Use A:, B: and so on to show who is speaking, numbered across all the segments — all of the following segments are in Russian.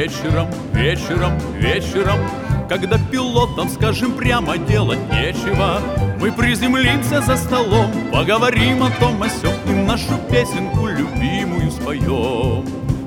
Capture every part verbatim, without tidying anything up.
A: вечером, вечером, вечером, когда пилотам, скажем прямо, делать нечего, мы приземлимся за столом, поговорим о том о сём и нашу песенку любимую споем.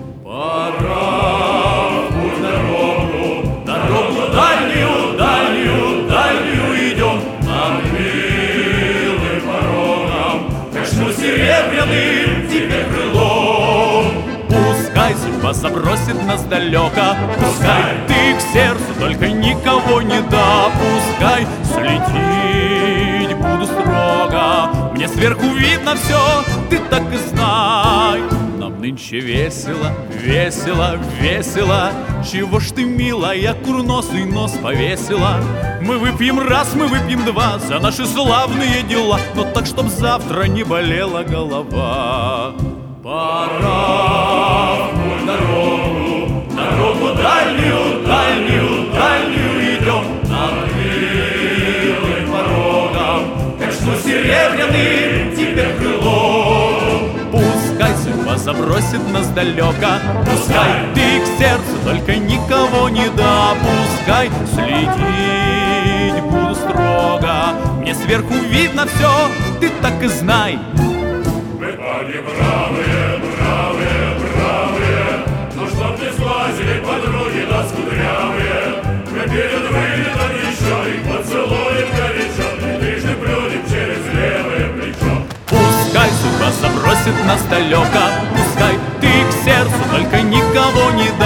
A: Пора в путь дорогу, дорогу дальнюю, дальнюю, дальнюю идем, над милым порогом качну серебряным тебе крылом. Пускай судьба забросит нас далеко, пускай ты к сердцу только никого не допускай. Следить буду строго, мне сверху видно все, ты так и знай. Нам нынче весело, весело, весело. Чего ж ты, милая, курносый нос повесила? Мы выпьем раз, мы выпьем два за наши славные дела, но так, чтоб завтра не болела голова. Пора в путь дорогу, дорогу дальнюю, дальнюю, дальнюю идем, над милым порогом качну серебряным тебе крылом. Пускай судьба забросит нас далеко, пускай ты к сердцу только никого не допускай. Следить буду строго, мне сверху видно все, ты так и знай.
B: Вы, парни, бравые, бравые, бравые, но чтоб не слазили подруги нас кудрявые, мы перед вылетом еще их поцелуем горячо, и трижды плюнем через левое плечо.
A: Пускай судьба забросит нас далеко, пускай ты к сердцу только никого не дай.